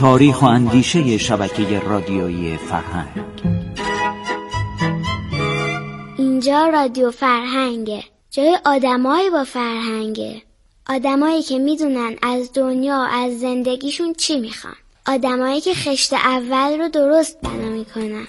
تاریخ و اندیشه شبکه رادیویی فرهنگ. اینجا رادیو فرهنگه، جای آدمایی با فرهنگه، آدمایی که میدونن از دنیا، از زندگیشون چی میخوان، آدمایی که خشت اول رو درست بنا میکنن.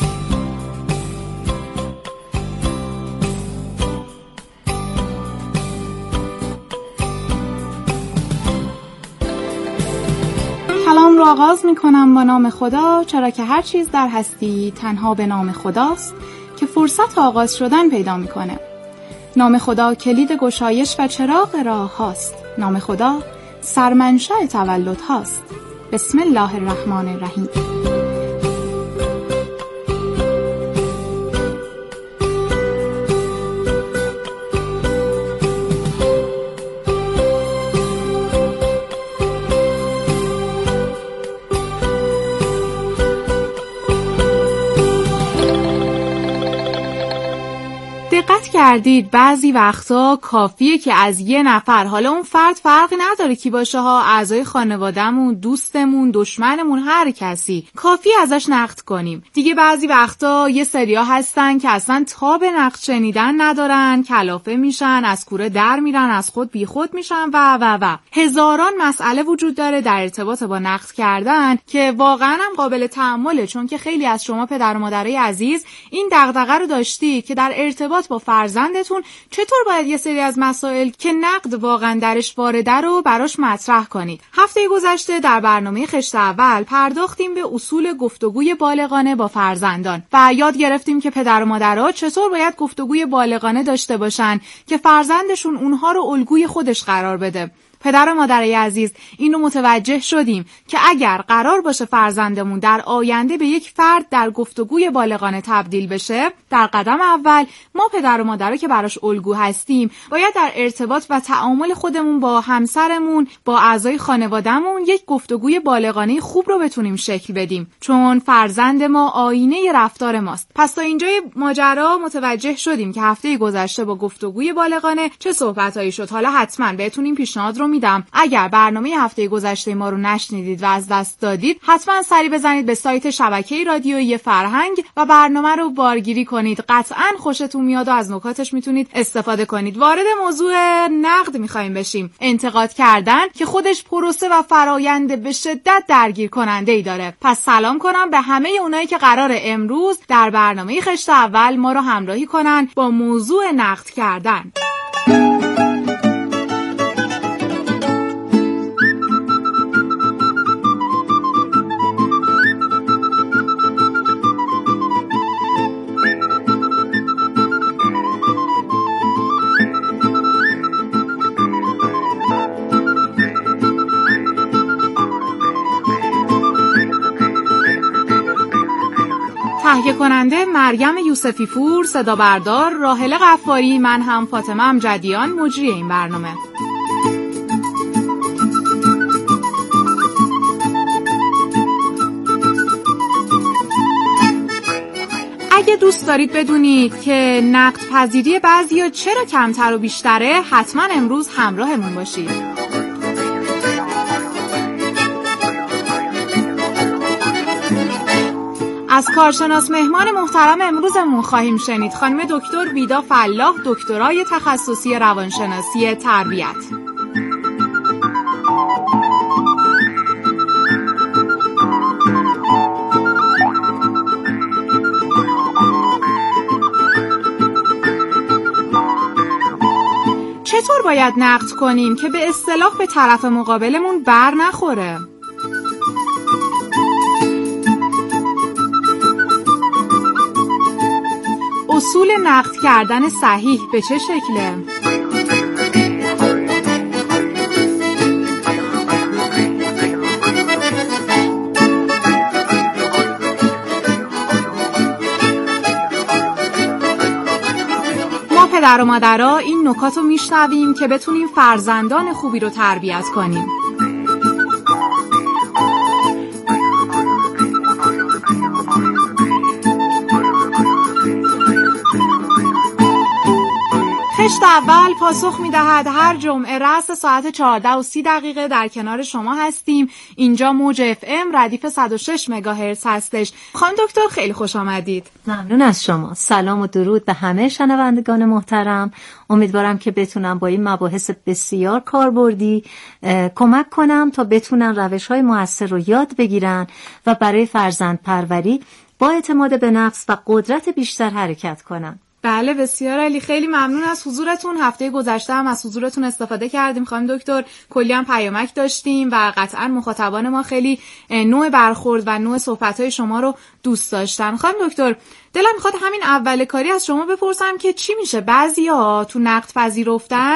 کلام رو آغاز میکنم با نام خدا، چرا که هر چیز در هستی تنها به نام خداست که فرصت آغاز شدن پیدا میکنه. نام خدا کلید گشایش و چراغ راه هاست. نام خدا سرمنشأ تولد هاست. بسم الله الرحمن الرحیم. دقت کردید بعضی وقتا کافیه که از یه نفر، حالا اون فرد فرقی نداره کی باشه ها، اعضای خانوادهمون، دوستمون، دشمنمون، هر کسی، کافی ازش نقد کنیم. دیگه بعضی وقتا یه سریا هستن که اصلا تاب نقد شنیدن ندارن، کلافه میشن، از کوره در میرن، از خود بی خود میشن و هزاران مسئله وجود داره در ارتباط با نقد کردن که واقعا هم قابل تأمله، چون که خیلی از شما پدر و مادرای عزیز این دغدغه رو داشتی که در ارتباط با فرزندتون چطور باید یه سری از مسائل که نقد واقعا درش وارده رو براش مطرح کنید. هفته گذشته در برنامه خشت اول پرداختیم به اصول گفتگوی بالغانه با فرزندان و یاد گرفتیم که پدر و مادرها چطور باید گفتگوی بالغانه داشته باشن که فرزندشون اونها رو الگوی خودش قرار بده. پدر و مادرای عزیز، اینو متوجه شدیم که اگر قرار باشه فرزندمون در آینده به یک فرد در گفتگوی بالغانه تبدیل بشه، در قدم اول ما پدر و مادرها که براش الگو هستیم باید در ارتباط و تعامل خودمون با همسرمون، با اعضای خانوادهمون یک گفتگوی بالغانه خوب رو بتونیم شکل بدیم، چون فرزند ما آینه رفتار ماست. پس تا اینجای ماجرا متوجه شدیم که هفته گذشته با گفتگوی بالغانه چه صحبتایی شد. حالا حتما بهتون این پیشنهاد رو میدم اگر برنامه هفته گذشته ما رو نشنیدید و از دست دادید، حتما سری بزنید به سایت شبکه رادیویی فرهنگ و برنامه رو بارگیری کنید. قطعاً خوشتون میاد و از نکاتش میتونید استفاده کنید. وارد موضوع نقد میخوایم بشیم. انتقاد کردن که خودش پروسه و فرایند به شدت درگیر کننده ای داره. پس سلام کنم به همه اونایی که قراره امروز در برنامه خشت اول ما رو همراهی کنن با موضوع نقد کردن. تهیه کننده مریم یوسفی پور، صدا بردار راحله غفاری، من هم فاطمه امجدیان، مجری این برنامه. اگه دوست دارید بدونید که نقد پذیری بعضیا چرا کمتر و بیشتره، حتما امروز همراهمون باشید. از کارشناس مهمان محترم امروزمون خواهیم شنید خانم دکتر ویدا فلاح، دکترای تخصصی روانشناسی تربیت. چطور باید نقد کنیم که به اصطلاح به طرف مقابلمون بر نخوره؟ اصول نقد کردن صحیح به چه شکله؟ ما پدر و مادرها این نکات رو میشنویم که بتونیم فرزندان خوبی رو تربیت کنیم. خشت اول پاسخ می‌دهد هر جمعه رأس ساعت 14:30 در کنار شما هستیم. اینجا موج FM ردیف 106 مگاهرتز هستش. خانم دکتر خیلی خوش آمدید. ممنون از شما. سلام و درود به همه شنوندگان محترم. امیدوارم که بتونم با این مباحث بسیار کاربردی کمک کنم تا بتونن روش‌های مؤثر رو یاد بگیرن و برای فرزندپروری با اعتماد به نفس و قدرت بیشتر حرکت کنن. بله بسیار عالی. خیلی ممنون از حضورتون. هفته گذشته هم از حضورتون استفاده کردیم خانم دکتر. کلی هم پیامک داشتیم و قطعا مخاطبان ما خیلی نوع برخورد و نوع صحبت‌های شما رو دوست داشتن. خانم دکتر دلم میخواد همین اول کاری از شما بپرسم که چی میشه بعضیا تو نقد پذیرفتن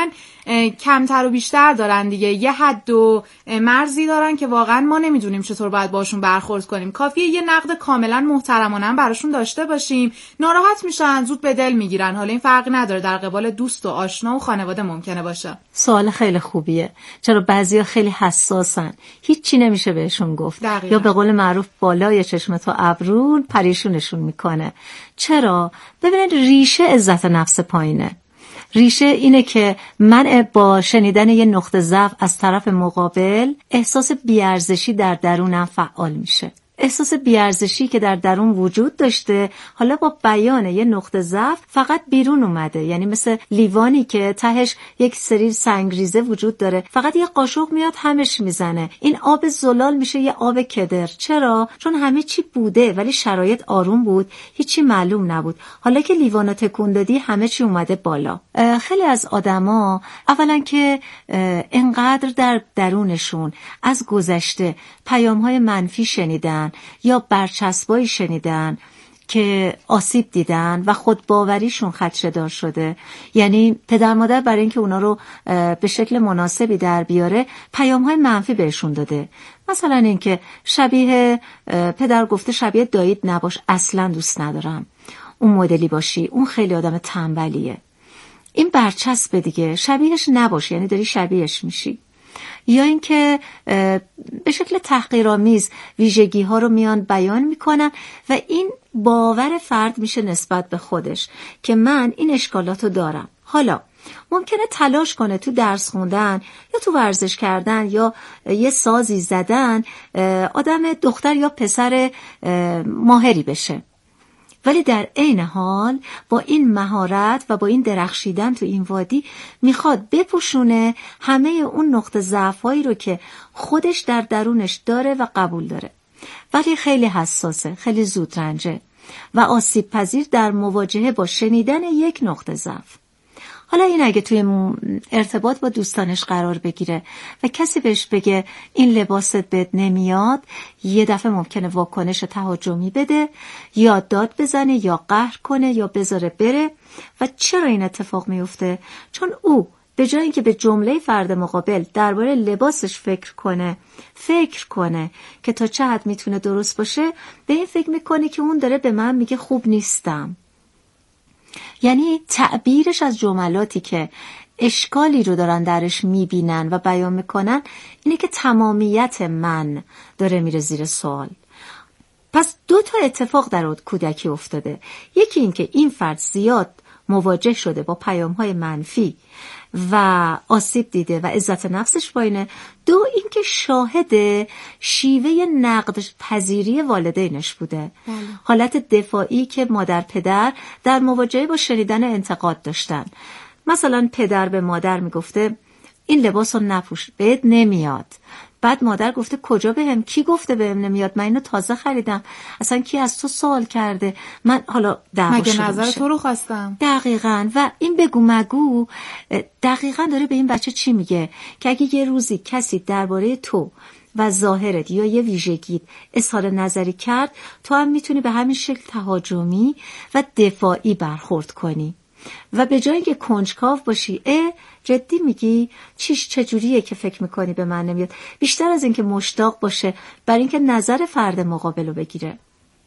کمتر و بیشتر دارن دیگه، یه حد و مرزی دارن که واقعا ما نمیدونیم چطور باید باشون برخورد کنیم. کافیه یه نقد کاملا محترمانه براشون داشته باشیم، ناراحت میشن، زود به دل میگیرن. حالا این فرقی نداره در قبال دوست و آشنا و خانواده ممکنه باشه. سوال خیلی خوبیه. چرا بعضیا خیلی حساسن، هیچی نمیشه بهشون گفت. دقیقا. یا به قول معروف بالای چشم تا ابرو پریشونشون میکنه. چرا؟ ببینید ریشه عزت نفس پایینه. ریشه اینه که من با شنیدن یه نقطه ضعف از طرف مقابل احساس بی‌ارزشی در درونم فعال میشه. احساس بی‌ارزشی که در درون وجود داشته حالا با بیان یه نقطه ضعف فقط بیرون اومده. یعنی مثل لیوانی که تهش یک سری سنگریزه وجود داره، فقط یه قاشق میاد همش میزنه. این آب زلال میشه یه آب کدر. چرا؟ چون همه چی بوده ولی شرایط آروم بود، هیچی معلوم نبود. حالا که لیوانو تکون دادی همه چی اومده بالا. خیلی از آدما اولا که انقدر در درونشون از گذشته پیام‌های منفی شنیدن یا برچسبایی شنیدن که آسیب دیدن و خودباوریشون خدشه‌دار شده. یعنی پدر مادر برای اینکه اونا رو به شکل مناسبی در بیاره پیام‌های منفی بهشون داده. مثلا اینکه شبیه پدر گفته شبیه داییت نباش، اصلا دوست ندارم اون مدلی باشی، اون خیلی آدم تنبلیه. این برچسب دیگه، شبیهش نباش یعنی داری شبیهش میشی. یا اینکه به شکل تحقیرآمیز ویژگی ها رو میان بیان میکنن و این باور فرد میشه نسبت به خودش که من این اشکالات رو دارم. حالا ممکنه تلاش کنه تو درس خوندن یا تو ورزش کردن یا یه سازی زدن آدم دختر یا پسر ماهری بشه، ولی در عین حال با این مهارت و با این درخشیدن تو این وادی میخواد بپوشونه همه اون نقطه ضعفایی رو که خودش در درونش داره و قبول داره، ولی خیلی حساسه، خیلی زود رنجه و آسیب پذیر در مواجهه با شنیدن یک نقطه ضعف. حالا این اگه توی ارتباط با دوستانش قرار بگیره و کسی بهش بگه این لباست بهت نمیاد، یه دفعه ممکنه واکنش تهاجمی بده یا داد بزنه یا قهر کنه یا بذاره بره. و چرا این اتفاق میفته؟ چون او به جای اینکه به جمله فرد مقابل درباره لباسش فکر کنه که تا چه حد میتونه درست باشه، به این فکر میکنه که اون داره به من میگه خوب نیستم. یعنی تعبیرش از جملاتی که اشکالی رو دارن درش میبینن و بیان میکنن اینه که تمامیت من داره میره زیر سوال. پس 2 اتفاق در کودکی افتاده. یکی این که این فرد زیاد مواجه شده با پیام‌های منفی و آسیب دیده و عزت نفسش پایینه. 2 اینکه شاهد شیوه نقد پذیری والدینش بوده. حالت دفاعی که مادر پدر در مواجهه با شنیدن انتقاد داشتن. مثلا پدر به مادر میگفته این لباس رو نپوش، بهت نمیاد. بعد مادر گفته کجا بهم؟ کی گفته بهم نمیاد؟ من اینو تازه خریدم، اصلا کی از تو سوال کرده؟ من حالا مگه نظر تو رو خواستم؟ دقیقاً. و این بگو مگو دقیقاً داره به این بچه چی میگه که اگه یه روزی کسی درباره تو و ظاهرت یا یه ویژگیت اظهار نظری کرد، تو هم میتونی به همین شکل تهاجمی و دفاعی برخورد کنی و به جای اینکه کنجکاو باشی جدی میگی چجوریه که فکر میکنی به من نمیاد، بیشتر از اینکه مشتاق باشه برای اینکه نظر فرد مقابل رو بگیره.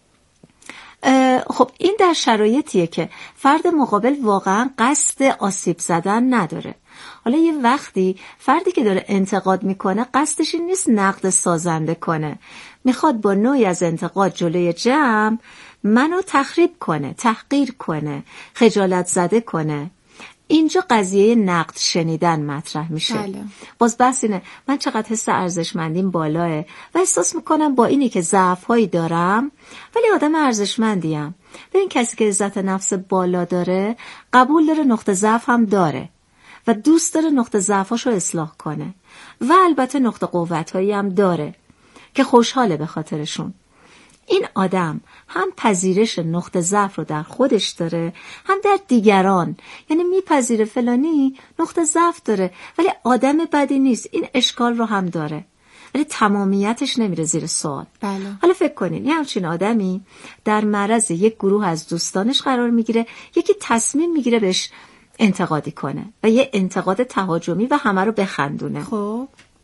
خب این در شرایطیه که فرد مقابل واقعا قصد آسیب زدن نداره. حالا یه وقتی فردی که داره انتقاد میکنه قصدش این نیست نقد سازنده کنه، میخواد با نوعی از انتقاد جلوی جمع منو تخریب کنه، تحقیر کنه، خجالت زده کنه. اینجا قضیه نقد شنیدن مطرح میشه. بله. باز بحث اینه من چقدر حس ارزشمندیم بالاه و احساس میکنم با اینی که ضعف‌هایی دارم ولی آدم ارزشمندیم. ببین کسی که عزت نفس بالا داره قبول داره نقطه ضعف هم داره و دوست داره نقطه ضعفاشو اصلاح کنه و البته نقطه قوت‌هایی هم داره که خوشحاله به خاطرشون. این آدم هم پذیرش نقطه ضعف رو در خودش داره هم در دیگران، یعنی میپذیره فلانی نقطه ضعف داره ولی آدم بدی نیست، این اشکال رو هم داره ولی تمامیتش نمیره زیر سوال. بله. حالا فکر کنین یه همچین آدمی در معرض یک گروه از دوستانش قرار میگیره، یکی تصمیم میگیره بهش انتقادی کنه و یه انتقاد تهاجمی و همه رو بخندونه. خب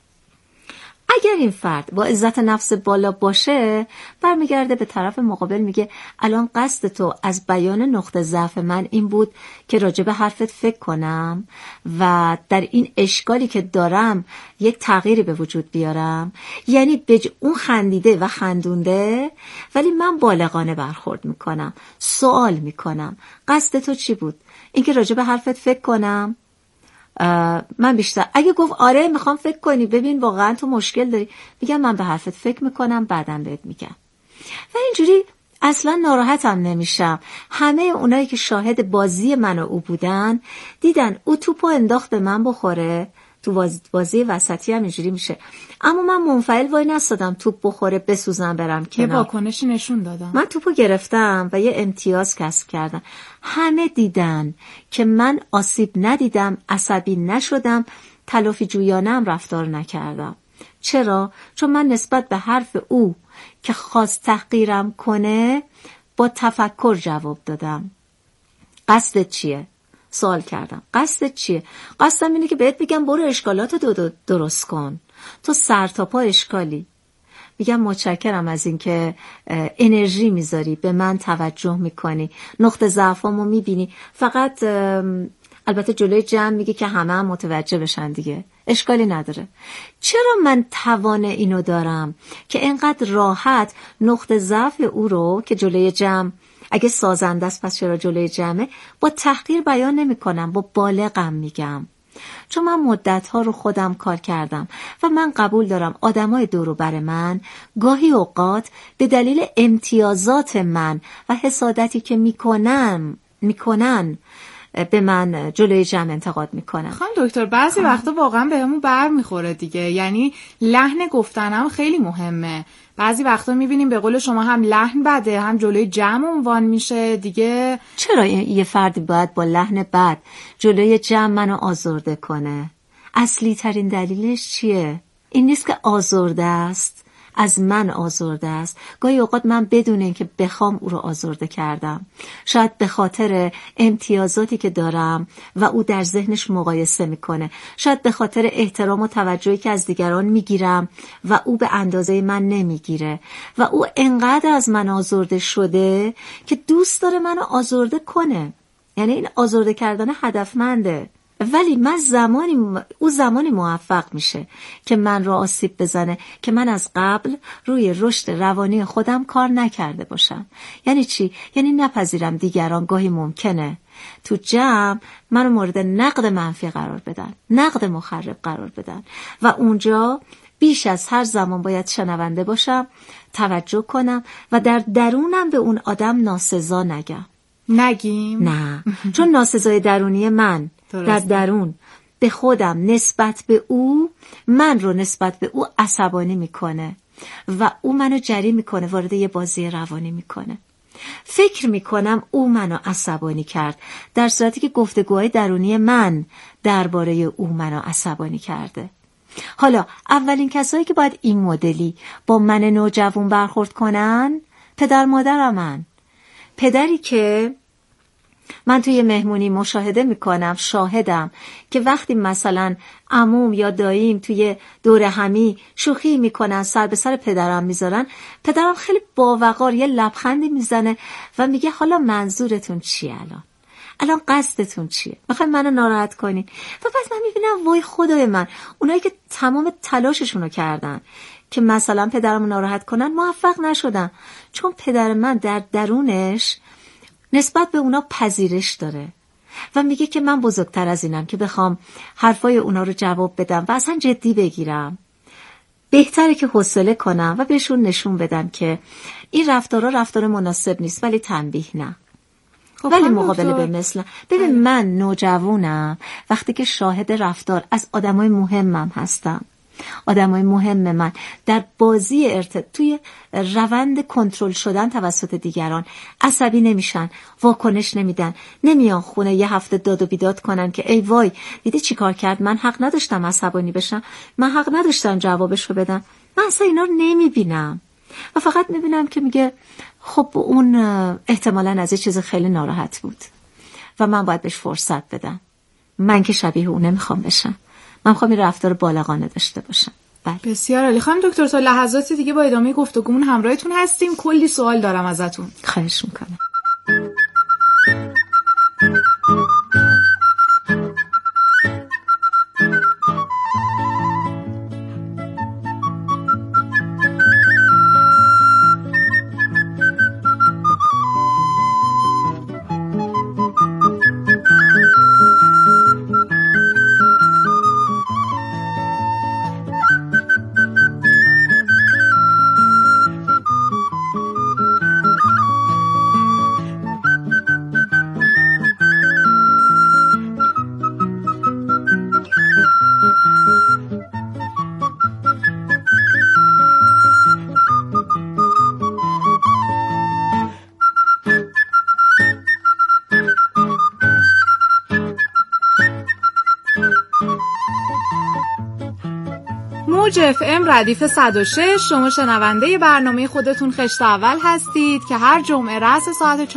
اگر این فرد با عزت نفس بالا باشه برمیگرده به طرف مقابل میگه الان قصد تو از بیان نقطه ضعف من این بود که راجع به حرفت فکر کنم و در این اشکالی که دارم یک تغییری به وجود بیارم، یعنی اون خندیده و خندونده ولی من بالغانه برخورد میکنم، سوال میکنم قصد تو چی بود؟ اینکه راجع به حرفت فکر کنم؟ من بیشتر اگه گفت آره میخوام فکر کنی ببین واقعا تو مشکل داری، میگم من به حرفت فکر میکنم بعدم بهت میگم و اینجوری اصلا ناراحتم نمیشم. همه اونایی که شاهد بازی من و او بودن دیدن او توپو انداخت به من بخوره، تو بازی وسطی هم اینجوری میشه، اما من منفعل وای نستادم توپ بخوره بسوزم برم کنار، یه واکنشی نشون دادم، من توپو گرفتم و یه امتیاز کسب کردم. همه دیدن که من آسیب ندیدم، عصبی نشدم، تلافی جویانه رفتار نکردم. چرا؟ چون من نسبت به حرف او که خواست تحقیرم کنه با تفکر جواب دادم. قصدت چیه؟ سوال کردم قصدت چیه؟ قصدم اینه که بهت بگم برو اشکالاتو درست کن، تو سر تا پا اشکالی. میگم متشکرم از این که انرژی میذاری، به من توجه میکنی، نقطه ضعفامو میبینی، فقط البته جلوی جمع میگه که همه هم متوجه بشن دیگه، اشکالی نداره. چرا من توان اینو دارم که اینقدر راحت نقطه ضعف او رو که جلوی جمع اگه سازنده است پس چرا جلوی جمعه با تحقیر بیان نمی کنم، با بالغم میگم؟ چون من مدت‌ها رو خودم کار کردم و من قبول دارم آدمای دور و بر من گاهی اوقات به دلیل امتیازات من و حسادتی که میکنن به من جلوی جمع انتقاد میکنن. خانم دکتر بعضی وقتا واقعا بهمون بر میخوره دیگه، یعنی لحن گفتنم خیلی مهمه. بعضی وقتا میبینیم به قول شما هم لحن بده هم جلوی جمع عنوان میشه دیگه. چرا یه فردی باید با لحن بد جلوی جمع منو آزرده کنه؟ اصلی ترین دلیلش چیه؟ این نیست که آزرده است، از من آزرده است. گاهی اوقات من بدون اینکه بخوام او رو آزرده کردم، شاید به خاطر امتیازاتی که دارم و او در ذهنش مقایسه میکنه، شاید به خاطر احترام و توجهی که از دیگران میگیرم و او به اندازه من نمیگیره و او انقدر از من آزرده شده که دوست داره منو آزرده کنه. یعنی این آزرده کردن هدفمنده، ولی من زمانی موفق میشه که من رو آسیب بزنه که من از قبل روی رشد روانی خودم کار نکرده باشم. یعنی چی؟ یعنی نپذیرم دیگران گاهی ممکنه تو جمع منو مورد نقد منفی قرار بدن، نقد مخرب قرار بدن و اونجا بیش از هر زمان باید شنونده باشم، توجه کنم و در درونم به اون آدم ناسزا نگیم. نه، چون ناسزای درونی من در درون به خودم نسبت به او، من رو نسبت به او عصبانی میکنه و او منو جری میکنه، وارد یه بازی روانی میکنه. فکر میکنم او منو عصبانی کرد، در صورتی که گفتگوهای درونی من درباره او منو عصبانی کرده. حالا اولین کسایی که باید این مدلی با من نوجوان برخورد کنن پدر مادرم. پدری که من توی مهمونی مشاهده میکنم، شاهدم که وقتی مثلا عموم یا داییم توی دور همی شوخی میکنن، سر به سر پدرم میذارن، پدرم خیلی باوقار یه لبخندی میزنه و میگه حالا منظورتون چیه؟ الان قصدتون چیه؟ میخواین منو ناراحت کنین؟ و پس من میبینم وای خدای من، اونایی که تمام تلاششونو کردن که مثلا پدرمو ناراحت کنن موفق نشدن، چون پدر من در درونش نسبت به اونا پذیرش داره و میگه که من بزرگتر از اینم که بخوام حرفای اونا رو جواب بدم و اصلا جدی بگیرم. بهتره که حوصله کنم و بهشون نشون بدم که این رفتار مناسب نیست، ولی تنبیه نه. ولی مقابله به مثل ببین من نوجوانم وقتی که شاهد رفتار از آدمای مهمم هستم، آدمای مهم من در بازی توی روند کنترل شدن توسط دیگران عصبی نمیشن، واکنش نمیدن، نمیان خونه یه هفته داد و بیداد کنن که ای وای دیدی چی کار کرد، من حق نداشتم عصبانی بشم، من حق نداشتم جوابشو بدم. من اصلا اینا رو نمیبینم و فقط میبینم که میگه خب اون احتمالاً از یه چیز خیلی ناراحت بود و من باید بهش فرصت بدم. من که شبیه اون نمیخوام بشم، من میخوام این رفتار بالغانه داشته باشم. بله. بسیار عالی. خانم دکتر تا لحظات دیگه با ادامه گفتگومون همراهتون هستیم. کلی سوال دارم ازتون. خواهش میکنم. موج FM ردیف 106. شما شنونده برنامه خودتون خشت اول هستید که هر جمعه رأس ساعت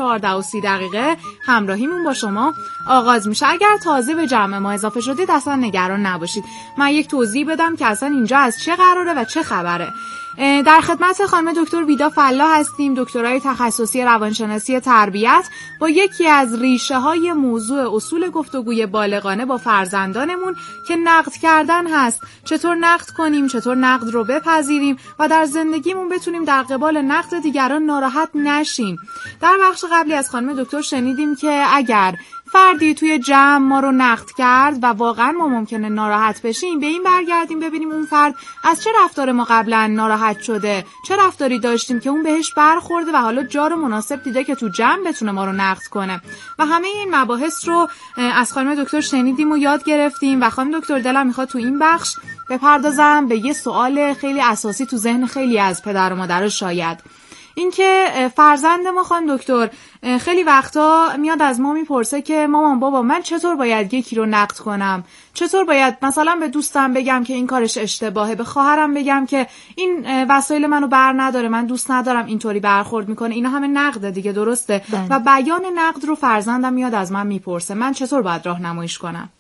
14:30 همراهیمون با شما آغاز میشه. اگر تازه به جمع ما اضافه شدید اصلا نگران نباشید. من یک توضیح بدم که اصلا اینجا از چه قراره و چه خبره. در خدمت خانم دکتر ویدا فلاح هستیم، دکترای تخصصی روانشناسی تربیت، با یکی از ریشه‌های موضوع اصول گفتگوی بالغانه با فرزندانمون که نقد کردن هست. چطور نقد کنیم، چطور نقد رو بپذیریم و در زندگیمون بتونیم در قبال نقد دیگران ناراحت نشیم. در بخش قبلی از خانم دکتر شنیدیم که اگر فردی توی جمع ما رو نقد کرد و واقعا ما ممکنه ناراحت بشیم، به این برگردیم ببینیم اون فرد از چه رفتار ما قبلا ناراحت شده، چه رفتاری داشتیم که اون بهش برخورده و حالا جا رو مناسب دیده که تو جمع بتونه ما رو نقد کنه. و همه این مباحث رو از خانم دکتر شنیدیم و یاد گرفتیم. و خانم دکتر دلم میخواد تو این بخش بپردازم به یه سوال خیلی اساسی تو ذهن خیلی از پدر و مادر شاید، این که فرزند ما خانم دکتر خیلی وقتا میاد از ما میپرسه که مامان بابا من چطور باید یکی رو نقد کنم، چطور باید مثلا به دوستم بگم که این کارش اشتباهه، به خواهرم بگم که این وسایل منو بر نداره، من دوست ندارم اینطوری برخورد میکنه. اینا همه نقده دیگه، درسته؟ و بیان نقد رو فرزندم میاد از من میپرسه، من چطور باید راهنماییش کنم؟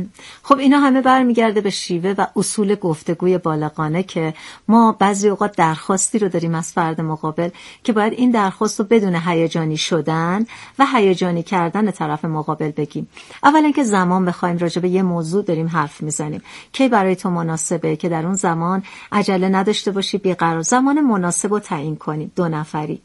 خب اینا همه برمیگرده به شیوه و اصول گفتگوی بالغانه که ما بعضی اوقات درخواستی رو داریم از فرد مقابل که باید این درخواست رو بدون هیجانی شدن و هیجانی کردن طرف مقابل بگیم. اولا که زمان بخوایم راجع به یه موضوع داریم حرف میزنیم، کی برای تو مناسبه که در اون زمان عجله نداشته باشی، بیقرار زمان مناسب رو تعیین کنیم، 2 نفری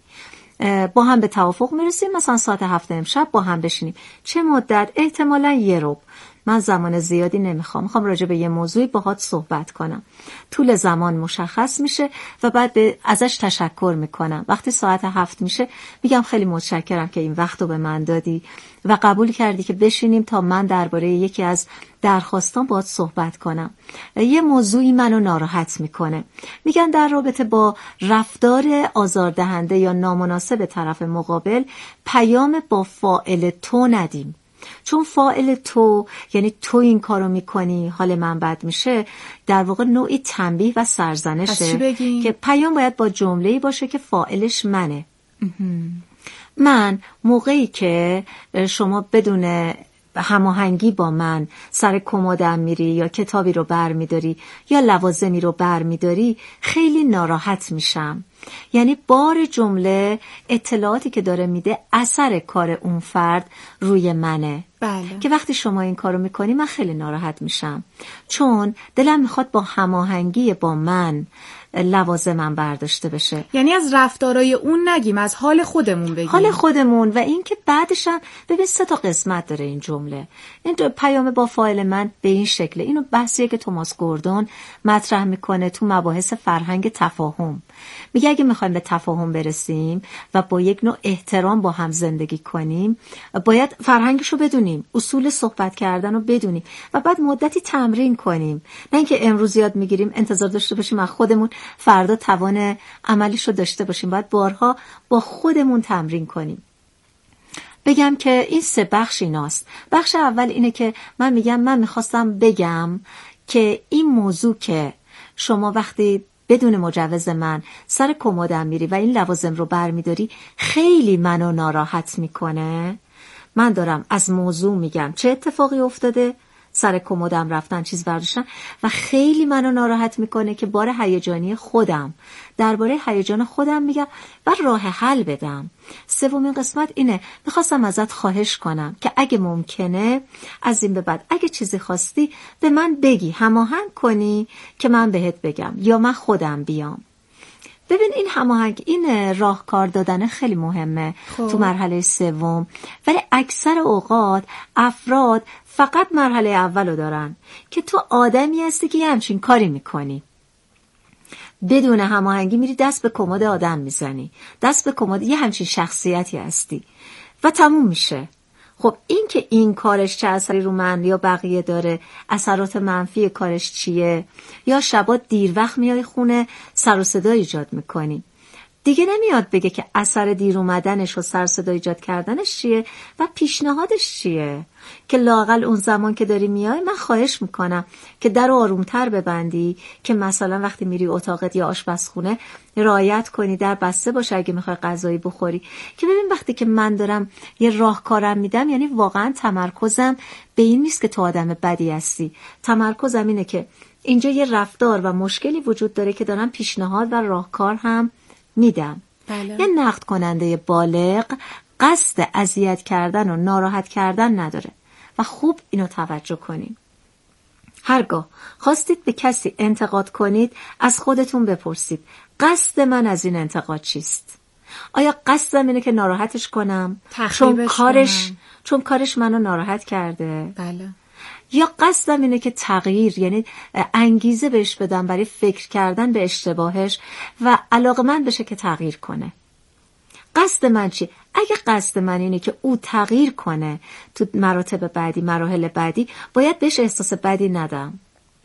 با هم به توافق میرسیم، مثلا ساعت 7 امشب با هم بشینیم. چه مدت؟ احتمالاً 1 ربع. من زمان زیادی نمیخوام راجع به یه موضوعی باهات صحبت کنم. طول زمان مشخص میشه و بعد ازش تشکر میکنم. وقتی ساعت 7 میشه میگم خیلی متشکرم که این وقت رو به من دادی و قبول کردی که بشینیم تا من درباره یکی از درخواستان باهات صحبت کنم. یه موضوعی منو ناراحت میکنه. میگن در رابطه با رفتار آزاردهنده یا نامناسب طرف مقابل پیام با فاعل تو ندیم، چون فاعل تو یعنی تو این کارو میکنی حال من بد میشه، در واقع نوعی تنبیه و سرزنشه که پیام باید با جمله‌ای باشه که فاعلش منه. من موقعی که شما بدون هماهنگی با من سر کمدم میری یا کتابی رو بر میداری یا لوازمی رو بر میداری خیلی ناراحت میشم. یعنی بار جمله اطلاعاتی که داره میده اثر کار اون فرد روی منه. بله. که وقتی شما این کارو میکنی من خیلی ناراحت میشم، چون دلم میخواد با هماهنگی با من لوازمم برداشته بشه. یعنی از رفتارای اون نگیم، از حال خودمون بگیم. حال خودمون. و این که بعدش هم ببین 3 قسمت داره این جمله. این پیام با فاعل من به این شکله. اینو بحثیه که توماس گوردون مطرح میکنه تو مباحث فرهنگ تفاهم. میگه اگه میخوایم به تفاهم برسیم و با یک نوع احترام با هم زندگی کنیم، باید فرهنگشو بدونیم، اصول صحبت کردن رو بدونیم و بعد مدتی تمرین کنیم. نه اینکه امروز یاد میگیریم انتظار داشته باشیم از خودمون فردا توان عملیشو داشته باشیم. باید بارها با خودمون تمرین کنیم. بگم که این 3 بخش ایناست. بخش اول اینه که من میخواستم بگم که این موضوع که شما وقتی بدون مجوز من سر کمدم میری و این لوازم رو برمیداری خیلی منو ناراحت میکنه. من دارم از موضوع میگم چه اتفاقی افتاده، سر کمدم رفتن چیز برداشتن و خیلی منو ناراحت میکنه که بار هیجانی خودم درباره هیجان خودم میگم و راه حل بدم. 3 قسمت اینه، میخواستم ازت خواهش کنم که اگه ممکنه از این به بعد اگه چیزی خواستی به من بگی، هماهنگ کنی که من بهت بگم یا من خودم بیام. ببین این هماهنگ، این راهکار دادن خیلی مهمه تو مرحله 3، ولی اکثر اوقات افراد فقط مرحله اولو دارن که تو آدمی هستی که یه همچین کاری میکنی، بدون هماهنگی میری دست به کمد آدم میزنی، دست به کمد یه همچین شخصیتی هستی و تموم میشه. خب این که این کارش چه اثری رو من یا بقیه داره، اثرات منفی کارش چیه، یا شبا دیر وقت میای خونه سر و صدا ایجاد میکنی، دیگه نمیاد بگه که اثر دیر اومدنش و سر و صدا ایجاد کردنش چیه و پیشنهادش چیه. که لااقل اون زمان که داری میای من خواهش میکنم که در آرومتر ببندی، که مثلا وقتی میری اتاقت یا آشپزخونه رعایت کنی در بسته باشه اگه میخوای غذایی بخوری. که ببین وقتی که من دارم یه راهکارم میدم، یعنی واقعا تمرکزم به این نیست که تو آدم بدی هستی، تمرکزم اینه که اینجا یه رفتار و مشکلی وجود داره که دارم پیشنهاد و راهکار هم میدم. بله. یه نقد کننده بالغ قصد اذیت کردن و ناراحت کردن نداره و خوب اینو توجه کنین. هرگاه خواستید به کسی انتقاد کنید از خودتون بپرسید قصد من از این انتقاد چیست؟ آیا قصدم اینه که ناراحتش کنم چون کارش منو ناراحت کرده؟ بله. یا قصدم اینه که تغییر، یعنی انگیزه بهش بدم برای فکر کردن به اشتباهش و علاقه‌مند بشه که تغییر کنه. قصد من چی؟ اگه قصد من اینه که او تغییر کنه تو مراتب بعدی، مراحل بعدی، باید بهش احساس بدی ندم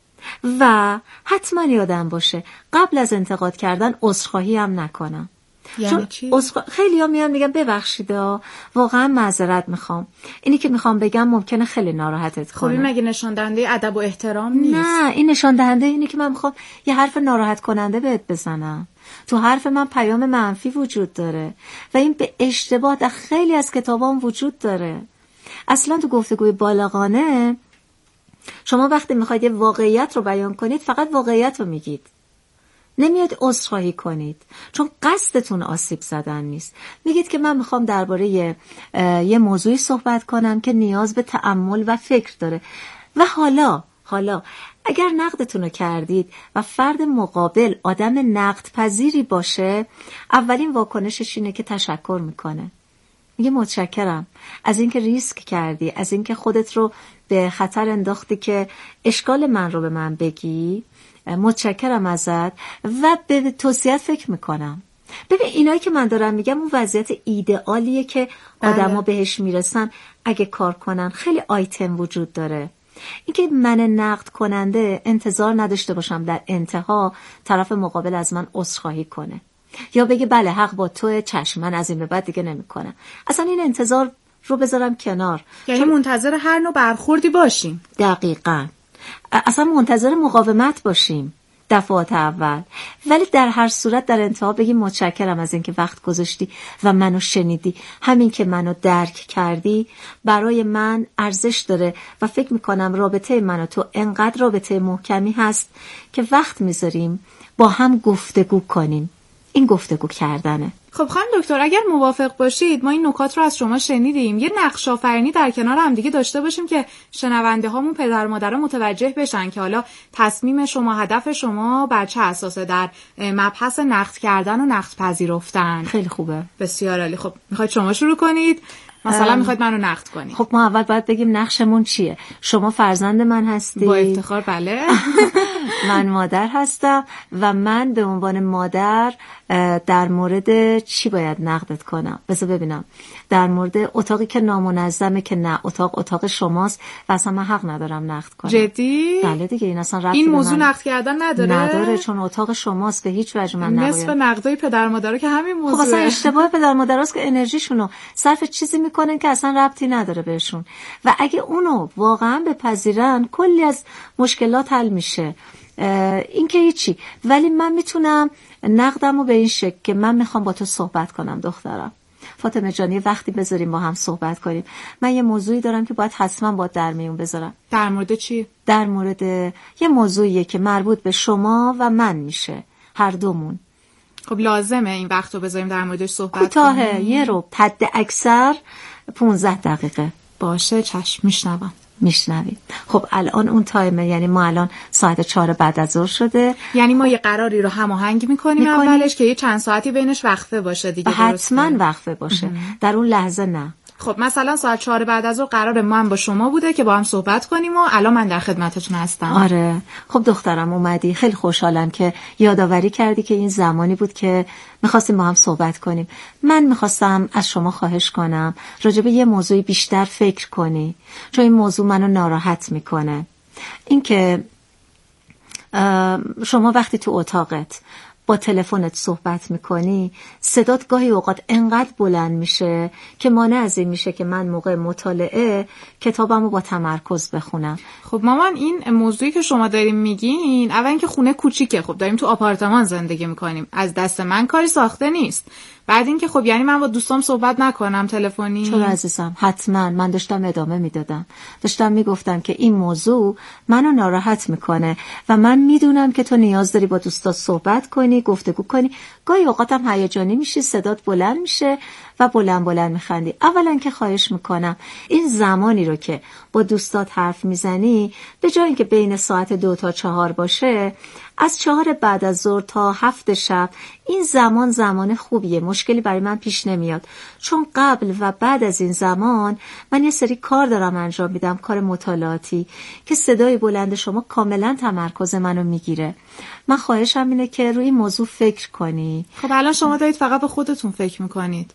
و حتما یادم باشه قبل از انتقاد کردن عذرخواهی هم نکنم. یعنی چی؟ خیلی ها میان میگن ببخشید واقعا معذرت میخوام، اینی که میخوام بگم ممکنه خیلی ناراحتت کنه. خب مگه نشان دهنده ادب و احترام نیست؟ نه، این نشان دهنده اینه که من میخوام یه حرف ناراحت کننده بهت بزنم. تو حرف من پیام منفی وجود داره و این به اشتباه در خیلی از کتابام وجود داره. اصلا تو گفتگوی بالغانه شما وقتی میخواید یه واقعیت رو بیان کنید فقط واقعیت رو میگید، نمیاد عذرخواهی کنید چون قصدتون آسیب زدن نیست. میگید که من میخوام درباره یه موضوعی صحبت کنم که نیاز به تأمل و فکر داره و حالا اگر نقدتون رو کردید و فرد مقابل آدم نقد پذیری باشه، اولین واکنشش اینه که تشکر میکنه، میگه متشکرم از اینکه ریسک کردی، از اینکه خودت رو به خطر انداختی که اشکال من رو به من بگی، متشکرم ازت و به توصیه‌ات فکر میکنم. ببین اینایی که من دارم میگم اون وضعیت ایدئالیه که آدما بهش میرسن اگه کار کنن. خیلی آیتم وجود داره. اینکه من نقد کننده انتظار نداشته باشم در انتها طرف مقابل از من عذرخواهی کنه یا بگه بله حق با تو، چشم من از این به بعد دیگه نمیکنم. اصلا این انتظار رو بذارم کنار. یعنی منتظر هر نوع برخوردی باشیم. دقیقاً. اصلا منتظر مقاومت باشیم دفعات اول، ولی در هر صورت در انتها بگیم متشکرم از اینکه وقت گذاشتی و منو شنیدی، همین که منو درک کردی برای من ارزش داره و فکر میکنم رابطه من و تو انقدر رابطه محکمی هست که وقت میذاریم با هم گفتگو کنیم. این گفتگو کردنه. خب خانم دکتر اگر موافق باشید ما این نکات رو از شما شنیدیم، یه نقش آفرینی در کنار هم دیگه داشته باشیم که شنونده هامون پدر مادرها متوجه بشن که حالا تصمیم شما، هدف شما بر چه اساسه در مبحث نقد کردن و نقد پذیرفتن. خیلی خوبه. بسیار عالی. خب میخواید شما شروع کنید؟ مثلا میخواید منو نقد کنید؟ خب ما اول باید بگیم نقشمون چیه. شما فرزند من هستی؟ با افتخار بله. من مادر هستم و من به عنوان مادر در مورد چی باید نقدت کنم؟ بذار ببینم. در مورد اتاقی که نامنظمه که نه، اتاق شماست و اصلا من حق ندارم نقد کنم. جدی؟ بله دیگه، این اصلا ربطی این به موضوع من نقد کردن نداره چون اتاق شماست، به هیچ وجه من نباید. نصف نقدای پدر مادرها که همین موضوعه. خب اصلا اشتباه پدر مادرهاست که انرژیشونو صرف چیزی میکنن که اصلا ربطی نداره بهشون و اگه اونو واقعا بپذیرن کلی از مشکلات حل میشه. این که هیچی، ولی من میتونم نقدمو به این شکل که من میخوام با تو صحبت کنم دخترم. فاطمه جانی وقتی بذاریم با هم صحبت کنیم. من یه موضوعی دارم که باید حتما با در میون بذارم. در مورد چی؟ در مورد یه موضوعیه که مربوط به شما و من میشه، هر دومون. خب لازمه این وقت رو بذاریم در موردش صحبت کنیم؟ کوتاهه، یه رو حد اکثر 15 دقیقه. باشه چشم، میشنویم. خب الان اون تایمه، یعنی ما الان ساعت 4 بعد از ظهر شده. یعنی ما یه قراری رو هماهنگ میکنیم اولش که یه چند ساعتی بینش وقفه باشه دیگه. حتما وقفه باشه. در اون لحظه نه. خب مثلا ساعت 4 بعد از ظهر قرار من با شما بوده که با هم صحبت کنیم و الان من در خدمتتون هستم. آره خب دخترم اومدی، خیلی خوشحالم که یادآوری کردی که این زمانی بود که میخواستیم با هم صحبت کنیم. من میخواستم از شما خواهش کنم راجع به یه موضوعی بیشتر فکر کنی، چون این موضوع منو ناراحت میکنه. این که شما وقتی تو اتاقت با تلفنت صحبت میکنی صدات گاهی اوقات انقدر بلند میشه که مانع از این میشه که من موقع مطالعه کتابمو با تمرکز بخونم. خب مامان این موضوعی که شما داریم میگین، اول اینکه خونه کوچیکه، خب داریم تو آپارتمان زندگی میکنیم، از دست من کاری ساخته نیست. بعد اینکه خب یعنی من با دوستام صحبت نکنم تلفنی؟ چرا عزیزم، حتما. من داشتم ادامه میدادم، داشتم میگفتم که این موضوع منو ناراحت میکنه و من میدونم که تو نیاز داری با دوستا صحبت کنی، گفتگو کنی. گاهی اوقاتم هیجانی میشی، صدات بلند میشه و بلند میخندی. اولا که خواهش میکنم این زمانی رو که با دوستات حرف میزنی به جای اینکه بین ساعت 2 تا 4 باشه، از 4 بعد از ظهر تا 7 شب، این زمان خوبیه. مشکلی برای من پیش نمیاد، چون قبل و بعد از این زمان من یه سری کار دارم انجام میدم، کار مطالعاتی که صدای بلند شما کاملا تمرکز منو میگیره. من خواهشم اینه که روی این موضوع فکر کنی. خب الان شما دارید فقط به خودتون فکر میکنید.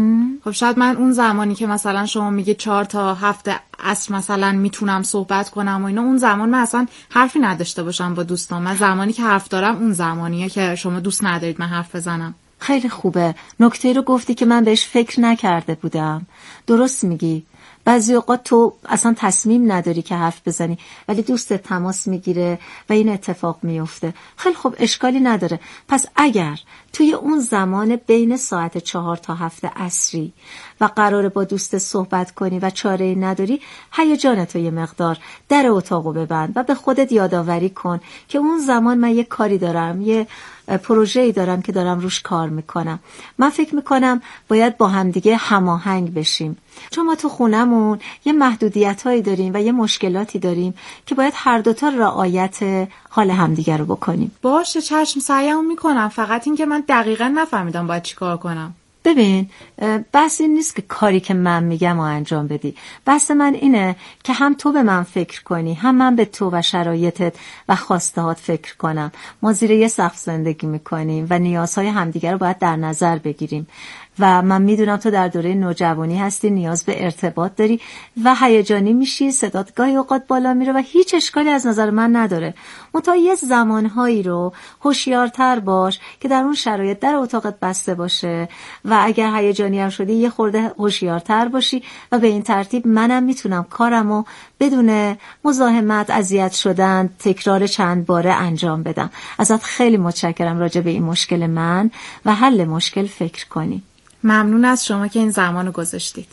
خب شاید من اون زمانی که مثلا شما میگه 4 تا 7 عصر مثلا میتونم صحبت کنم و اینا، اون زمان من اصلا حرفی نداشته باشم با دوستان. من زمانی که حرف دارم اون زمانیه که شما دوست ندارید من حرف بزنم. خیلی خوبه، نکته رو گفتی که من بهش فکر نکرده بودم. درست میگی. بعضی اوقات تو اصلا تصمیم نداری که حرف بزنی ولی دوستت تماس میگیره و این اتفاق میفته. خیلی خوب، اشکالی نداره. پس اگر توی اون زمان بین ساعت 4 تا 7 عصری و قراره با دوست صحبت کنی و چاره‌ای نداری، هیجانتو یه مقدار در اتاقو ببند و به خودت یادآوری کن که اون زمان من یه کاری دارم، یه پروژه‌ای دارم که دارم روش کار میکنم. من فکر میکنم باید با همدیگه هماهنگ بشیم، چون ما تو خونمون یه محدودیت‌هایی داریم و یه مشکلاتی داریم که باید هر دوتا رعایت حال همدیگه رو بکنیم. باشه چشم، سعیمو میکنم. فقط این که من دقیقاً نفهمیدم باید چی کار کنم. ببین، بحث این نیست که کاری که من میگم رو انجام بدی. بحث من اینه که هم تو به من فکر کنی، هم من به تو و شرایطت و خواستهات فکر کنم. ما زیر یه سقف زندگی میکنیم و نیازهای همدیگر رو باید در نظر بگیریم و من میدونم تو در دوره نوجوانی هستی، نیاز به ارتباط داری و هیجانی میشی، صدات گاهی اوقات بالا میره و هیچ اشکالی از نظر من نداره. منتها یه زمانهایی رو هوشیارتر باش که در اون شرایط در اتاقت بسته باشه و اگر هیجانی هم شدی یه خورده هوشیارتر باشی و به این ترتیب منم میتونم کارمو بدون مزاحمت، اذیت شدن، تکرار چند باره انجام بدم. ازت خیلی متشکرم راجع به این مشکل من و حل مشکل فکر کنی. ممنون از شما که این زمانو گذاشتید.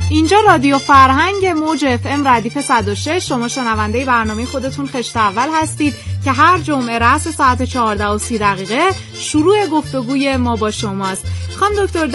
اینجا رادیو فرهنگ موج FM ردیف 106. شما شنونده برنامه خودتون خشت اول هستید که هر جمعه رأس ساعت 14:30 شروع گفتگوی ما با شماست. خانم دکتر